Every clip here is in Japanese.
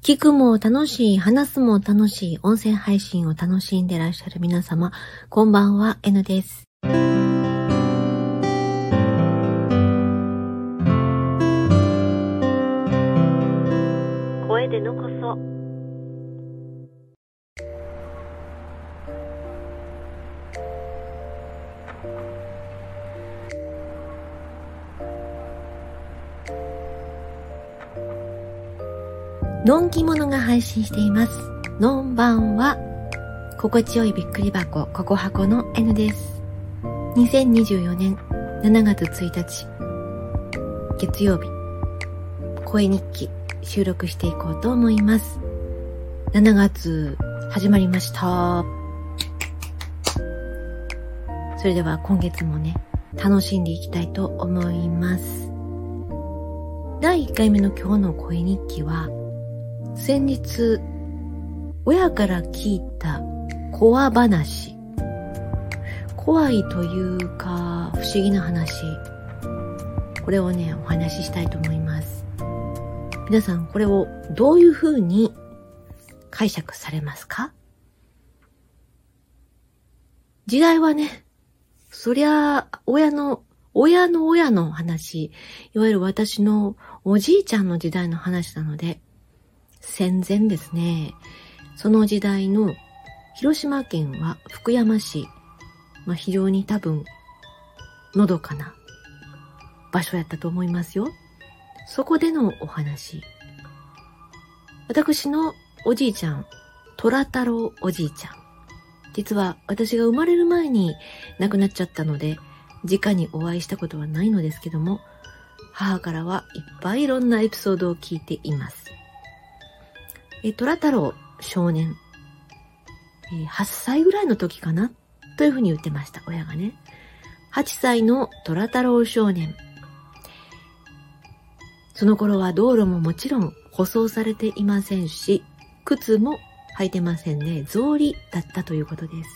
聞くも楽しい、話すも楽しい、音声配信を楽しんでらっしゃる皆様、こんばんは、N です。声で残そう。のんき者が配信しています。のんばんは、心地よいびっくり箱、ココ箱の N です。2024年7月1日、月曜日、声日記収録していこうと思います。7月始まりました。それでは今月もね、楽しんでいきたいと思います。第1回目の今日の声日記は、先日親から聞いた怖話、怖いというか不思議な話、これをねお話ししたいと思います。皆さんこれをどういうふうに解釈されますか？時代はね、そりゃ親の話、いわゆる私のおじいちゃんの時代の話なので、戦前ですね。その時代の広島県は福山市、非常に多分のどかな場所やったと思いますよ。そこでのお話。私のおじいちゃん、虎太郎おじいちゃん。実は私が生まれる前に亡くなっちゃったので、直にお会いしたことはないのですけども、母からはいっぱいいろんなエピソードを聞いています。虎太郎少年、8歳ぐらいの時かなというふうに言ってました、親がね。8歳の虎太郎少年。その頃は道路ももちろん舗装されていませんし、靴も履いてませんね。草履だったということです。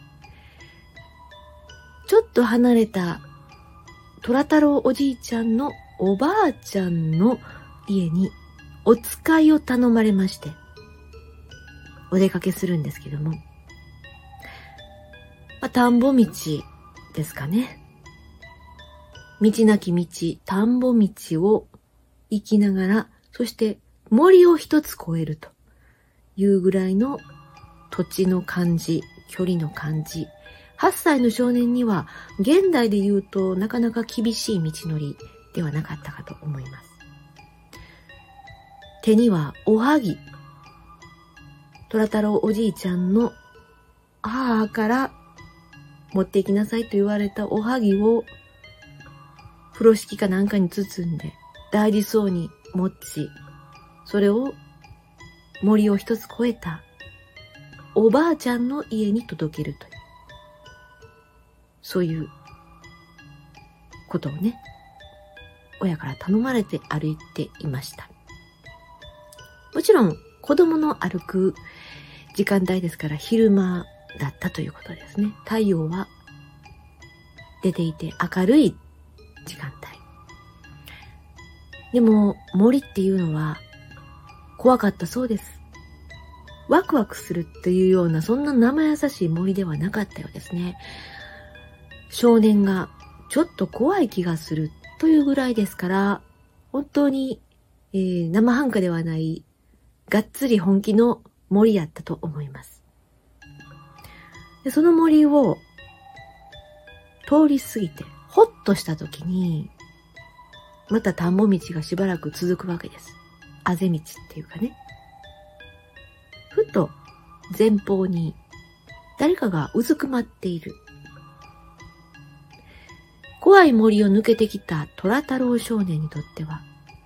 ちょっと離れた虎太郎おじいちゃんのおばあちゃんの家にお使いを頼まれまして、お出かけするんですけども、田んぼ道ですかね。道なき道、田んぼ道を行きながら、そして森を一つ越えるというぐらいの土地の感じ、距離の感じ。8歳の少年には現代で言うとなかなか厳しい道のりではなかったかと思います。手にはおはぎ。虎太郎おじいちゃんの母から持って行きなさいと言われたおはぎを風呂敷かなんかに包んで大事そうに持ち、それを森を一つ越えたおばあちゃんの家に届けるという、そういうことをね、親から頼まれて歩いていました。もちろん子供の歩く時間帯ですから昼間だったということですね。太陽は出ていて明るい時間帯。でも森っていうのは怖かったそうです。ワクワクするっていうような、そんな生優しい森ではなかったようですね。少年がちょっと怖い気がするというぐらいですから、本当に、生半可ではないがっつり本気の森やったと思います。でその森を通り過ぎてほっとした時に、また田んぼ道がしばらく続くわけです。あぜ道っていうかね。ふと前方に誰かがうずくまっている。怖い森を抜けてきた虎太郎少年にとっては、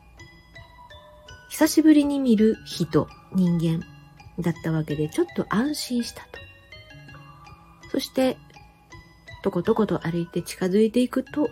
久しぶりに見る人、人間だったわけで、ちょっと安心したと。そしてとことこと歩いて近づいていくと、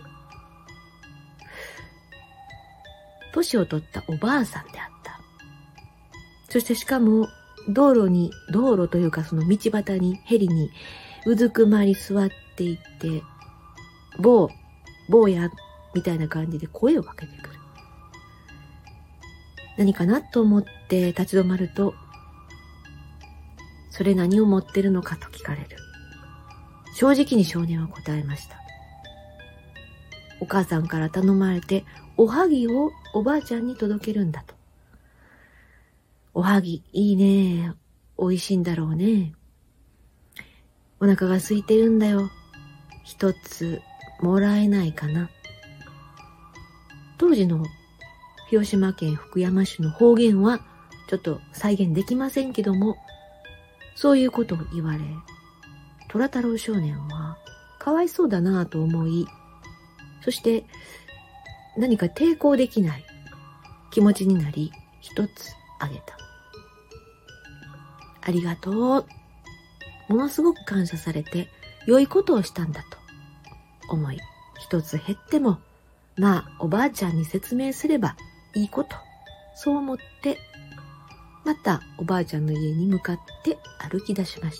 年を取ったおばあさんであった。そしてしかも道路というかその道端にヘリにうずくまり座っていて、坊やみたいな感じで声をかけてくる。 何かなと思って立ち止まると、それ何を持ってるのかと聞かれる。正直に少年は答えました。お母さんから頼まれておはぎをおばあちゃんに届けるんだと。おはぎいいね。美味しいんだろうね。お腹が空いてるんだよ。一つもらえないかな。当時の広島県福山市の方言はちょっと再現できませんけども、そういうことを言われ、虎太郎少年はかわいそうだなぁと思い、そして何か抵抗できない気持ちになり、一つあげた。ありがとう。ものすごく感謝されて良いことをしたんだと思い、一つ減ってもまあおばあちゃんに説明すればいいこと、そう思ってまたおばあちゃんの家に向かって歩き出しました。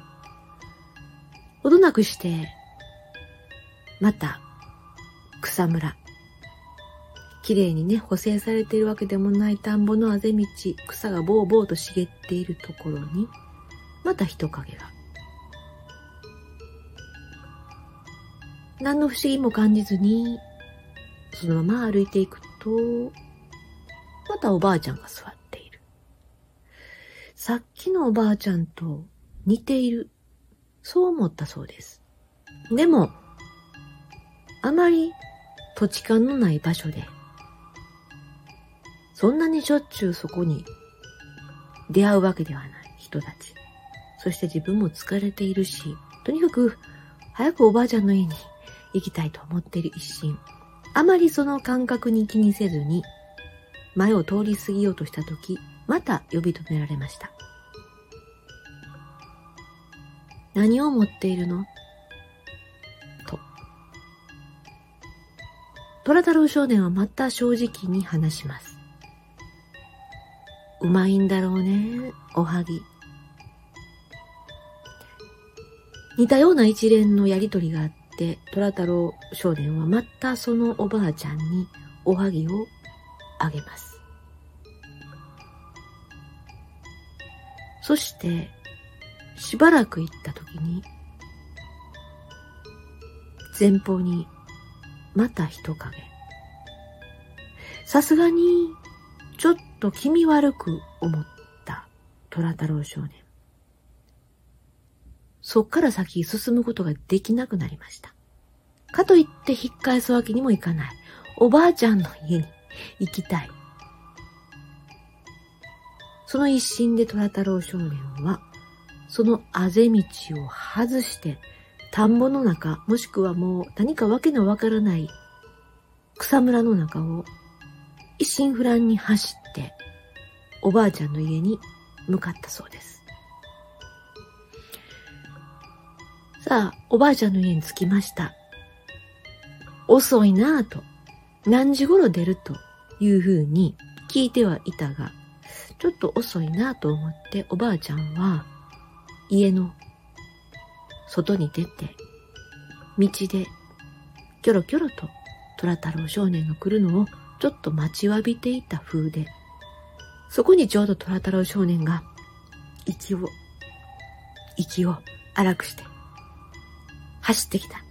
ほどなくしてまた草むら、きれいにね補正されているわけでもない田んぼのあぜ道、草がぼうぼうと茂っているところにまた人影が。何の不思議も感じずにそのまま歩いていくと、またおばあちゃんが座っている。さっきのおばあちゃんと似ている、そう思ったそうです。でもあまり土地勘のない場所で、そんなにしょっちゅうそこに出会うわけではない人たち。そして自分も疲れているし、とにかく早くおばあちゃんの家に行きたいと思っている一心。あまりその感覚に気にせずに、前を通り過ぎようとしたとき、また呼び止められました。何を持っているの？と。虎太郎少年はまた正直に話します。うまいんだろうね、おはぎ。似たような一連のやりとりがあって、虎太郎少年はまたそのおばあちゃんにおはぎをあげます。そしてしばらく行った時に、前方にまた人影。さすがにちょっと気味悪く思った虎太郎少年。そっから先進むことができなくなりました。かといって引っ返すわけにもいかない。おばあちゃんの家に行きたい。その一心で虎太郎少年は、そのあぜ道を外して、田んぼの中、もしくはもう何かわけのわからない草むらの中を一心不乱に走って、おばあちゃんの家に向かったそうです。さあ、おばあちゃんの家に着きました。遅いなぁと、何時頃出るというふうに聞いてはいたが、ちょっと遅いなぁと思っておばあちゃんは家の外に出て、道でキョロキョロと虎太郎少年が来るのをちょっと待ちわびていた風で、そこにちょうど虎太郎少年が息を荒くして走ってきた。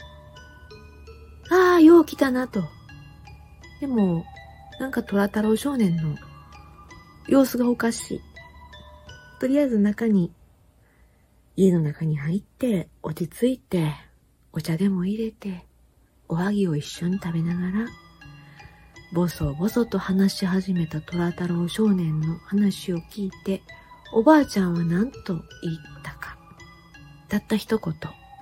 ああ、よう来たなと。でも、なんか虎太郎少年の様子がおかしい。とりあえず家の中に入って、落ち着いて、お茶でも入れて、おはぎを一緒に食べながら、ボソボソと話し始めた虎太郎少年の話を聞いて、おばあちゃんは何と言ったか。たった一言。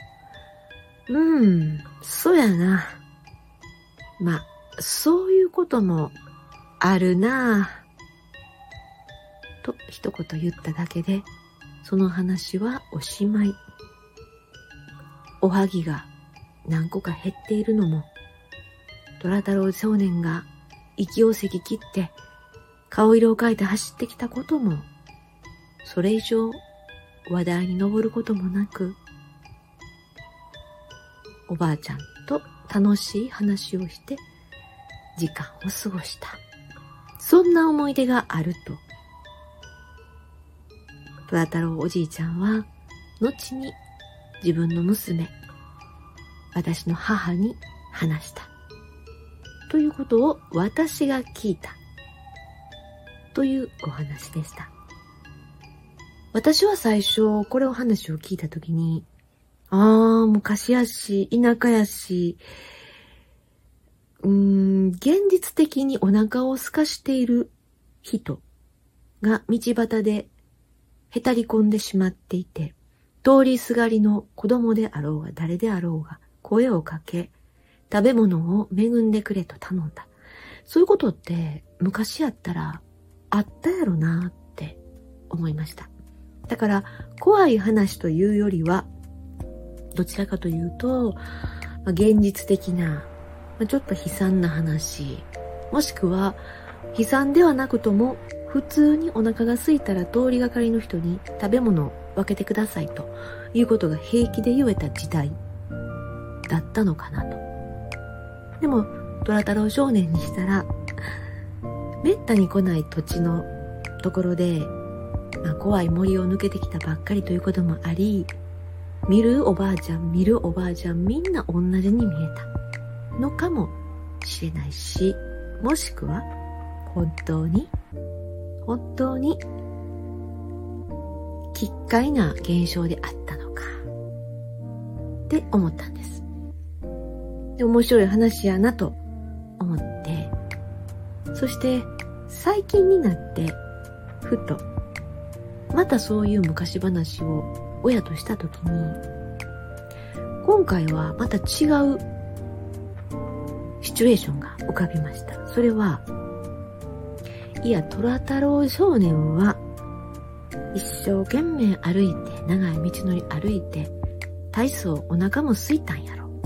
そうやな。まあ、そういうこともあるなぁ。と一言言っただけで、その話はおしまい。おはぎが何個か減っているのも、虎太郎少年が息をせき切って顔色を変えて走ってきたことも、それ以上話題に上ることもなく、おばあちゃんと楽しい話をして時間を過ごした。 そんな思い出があると、虎太郎おじいちゃんは、後に自分の娘、私の母に話した。ということを私が聞いた。というお話でした。私は最初、これを話を聞いたときに、昔やし、田舎やし、現実的にお腹を空かしている人が道端でへたり込んでしまっていて、通りすがりの子供であろうが誰であろうが声をかけ、食べ物を恵んでくれと頼んだ。そういうことって昔やったらあったやろなって思いました。だから怖い話というよりは、どちらかというと、現実的な、ちょっと悲惨な話、もしくは悲惨ではなくとも普通にお腹が空いたら通りがかりの人に食べ物を分けてくださいということが平気で言えた時代だったのかなと。でも虎太郎少年にしたら、めったに来ない土地のところで、怖い森を抜けてきたばっかりということもあり、見るおばあちゃんみんな同じに見えたのかもしれないし、もしくは本当に奇怪な現象であったのかって思ったんです。で、面白い話やなと思って、そして最近になってふとまたそういう昔話を親としたときに、今回はまた違うシチュエーションが浮かびました。それは、いや、虎太郎少年は一生懸命歩いて、長い道のり歩いて、大層お腹も空いたんやろ。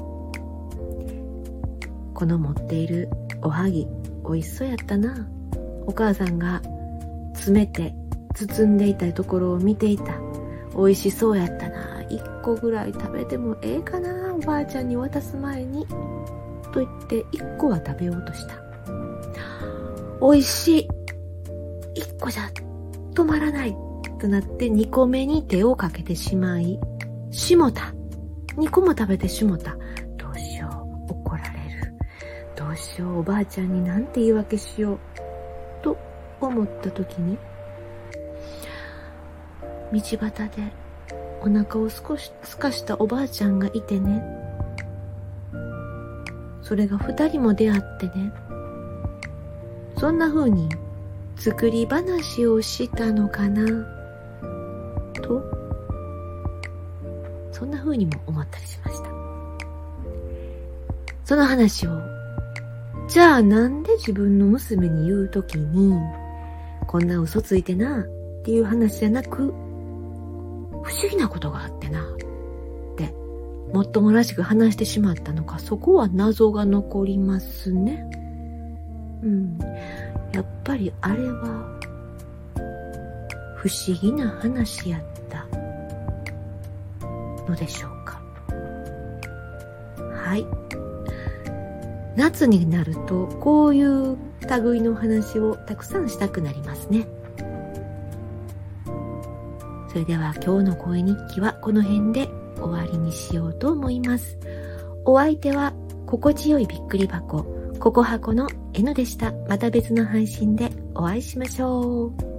この持っているおはぎ、美味しそうやったな。お母さんが詰めて包んでいたところを見ていた。美味しそうやったな。一個ぐらい食べてもええかな、おばあちゃんに渡す前に。と言って一個は食べようとした。美味しい。一個じゃ止まらない。となって二個目に手をかけてしまい、しもた。二個も食べてしもた。どうしよう。怒られる。どうしよう。おばあちゃんになんて言い訳しよう。と思った時に、道端でお腹を少しすかしたおばあちゃんがいてね。それが2人も出会ってね。そんな風に作り話をしたのかなと、そんな風にも思ったりしました。その話を、じゃあなんで自分の娘に言うときに、こんな嘘ついてなっていう話じゃなく、不思議なことがあってなってもっともらしく話してしまったのか、そこは謎が残りますね。やっぱりあれは不思議な話やったのでしょうか。はい。夏になるとこういう類の話をたくさんしたくなりますね。それでは今日の声日記はこの辺で終わりにしようと思います。お相手は心地よいびっくり箱、ココ箱の N でした。また別の配信でお会いしましょう。